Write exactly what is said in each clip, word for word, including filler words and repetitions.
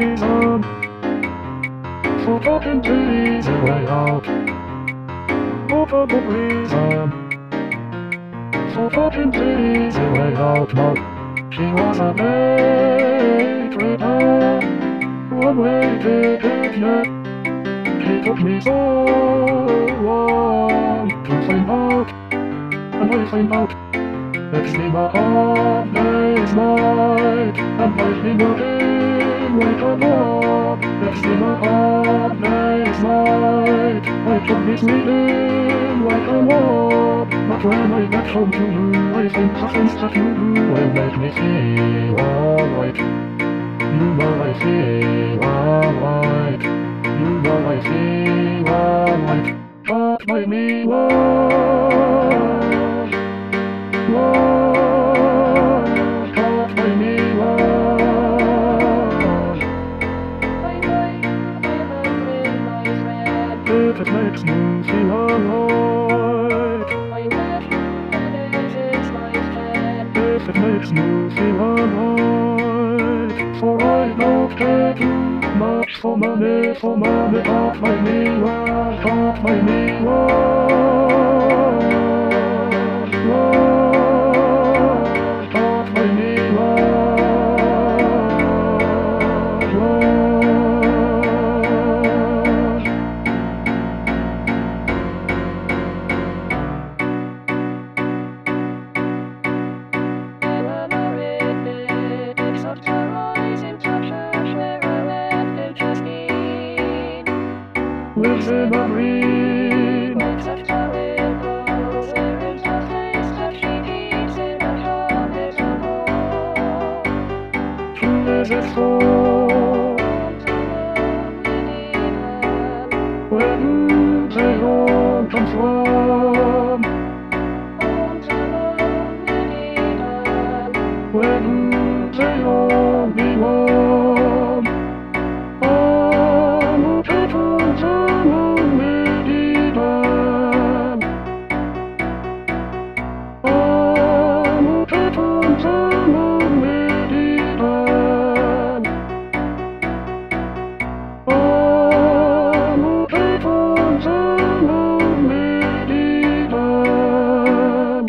reason for talking to easy way out. What a good reason for talking to easy way out, but she was a late return. One way ticket yet. She took me so long to find out, and I find out it's been a hard day's night, and I've been working like a dog. It's been a hard day's night, I took this meeting like a log. But when I get home to you, I think the things that you do will make me feel alright. You know I feel alright. You know I feel alright. But by me love, love, but by me love. If it makes me feel alright, if it makes me feel alright, for I don't care too much for money, for money, but by me love, but by me love, love, but by me love, love. Lives in a dream. Who is it for? Where do they all come from? Where do they all belong? Oh, petals are only done. Oh, petals are only done. Oh, petals are only done.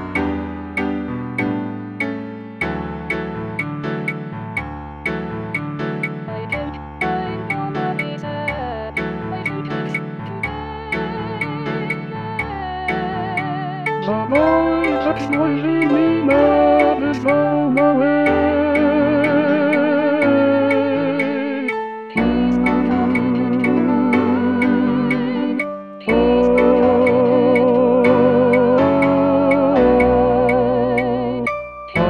The noise that's noisy me mad is gone away. Ooh. Oh. Ah.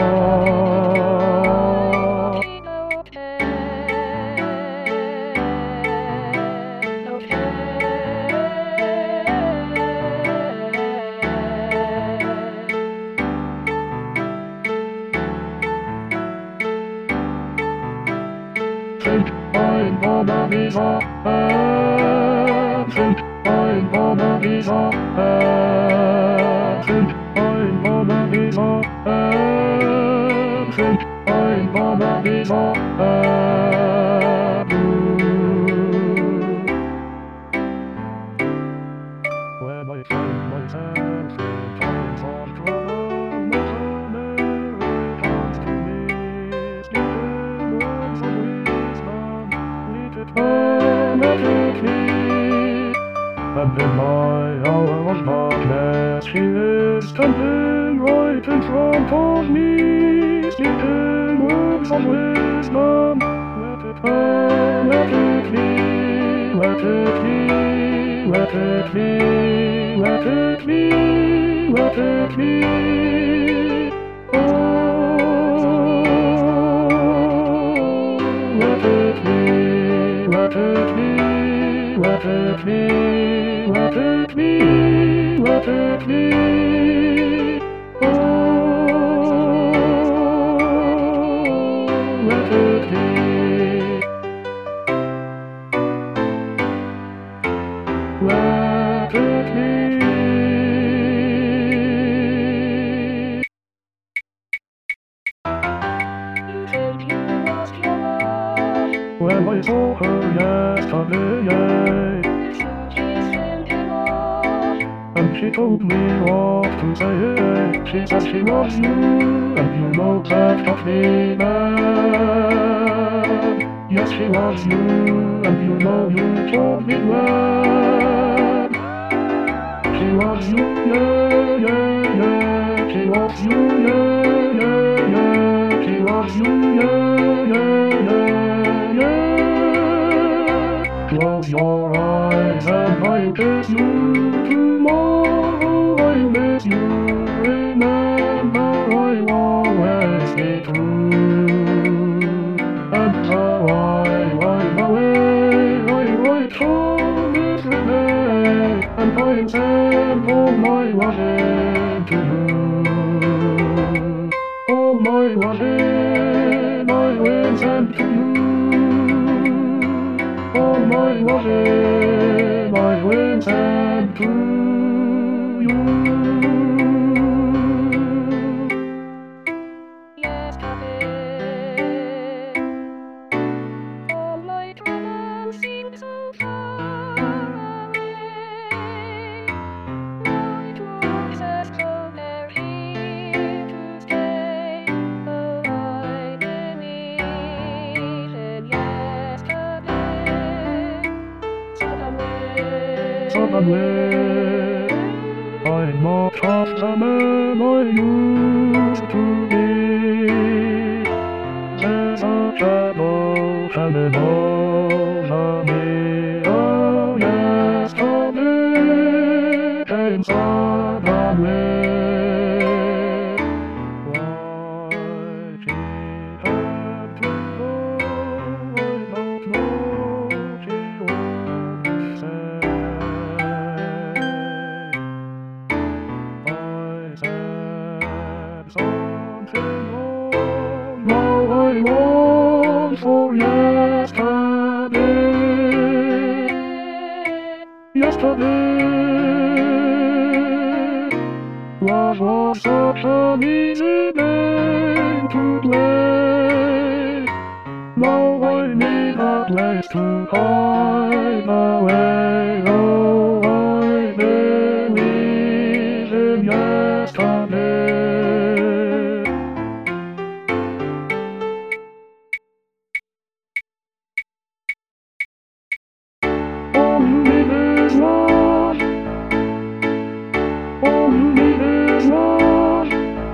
Think I'm on a visa, and think I'm on a visa, and think I'm on a visa, and think I'm on a visa, and ooh. When I find myself in times of trouble, Mother Mary comes to me, speaking words of wisdom, lead it hermetically. And in my hour of darkness, she is standing right in front of me, speaking words of wisdom. Let it hermetically, let it be, let it be, let it be, let it be. Oh, let it be, let it be, let it be, let it be, let it be. Oh, let it be. Let it be. when I saw her yesterday. And she told me what to say. She said she loves you, and you know that of me, man. Yes, she loves you, and you know you told me when. She loves you, yeah, yeah, yeah. She loves you, yeah, yeah, yeah. She loves you, yeah, yeah, yeah, yeah. Close your eyes and I'll kiss you. Tomorrow I'll miss you. Remember I'll always be true. And now I wipe away, I write home every day, and I'll send all my loving to you. All my loving I will send to you. All my loving I will send to you. Yesterday, all my troubles seemed so far away. Now it looks as though they're here to stay. Oh, I believe in yesterday. Suddenly, Suddenly, I'm not half the man I used to be. There's a shadow hanging over me. Oh, yesterday came suddenly. Why she had to go, I don't know. She wouldn't say. I said something wrong. Now I long for yesterday. Yesterday, love was such an easy game to play. Now I need a place to hide away. Oh, I believe in yesterday. All you need is love. All you need is love.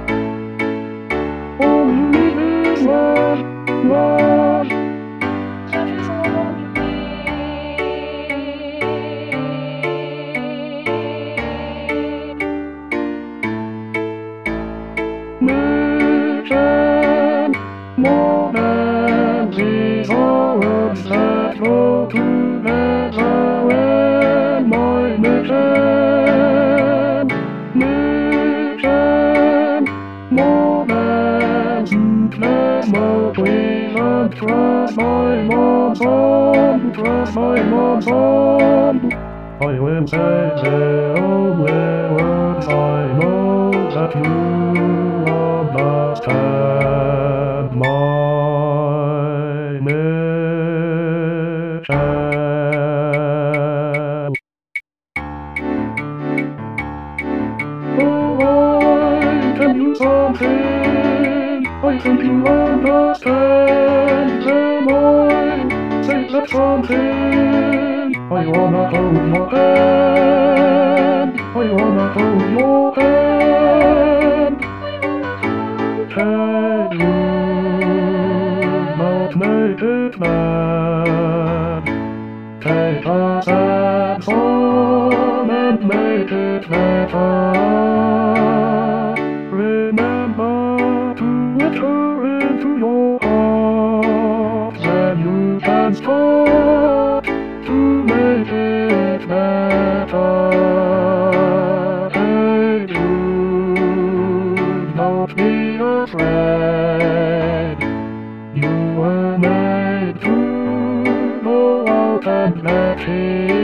All you need is love. Love. that is all you need. Mission, more than these words that go together in my mission. Mission, more than sweetness, more pleasant. Trust my mom's home, trust my mom's home. I will say the only words I know that you understand my mission. Oh, I tell you something, I think you understand. Then I say that something, I wanna hold your hand, I wanna hold your hand. Can you not make it mad? Take a sad song and make it better. Remember to enter into your heart, then you can start to make it better. Hey, you, don't be afraid. You were made to go out and let it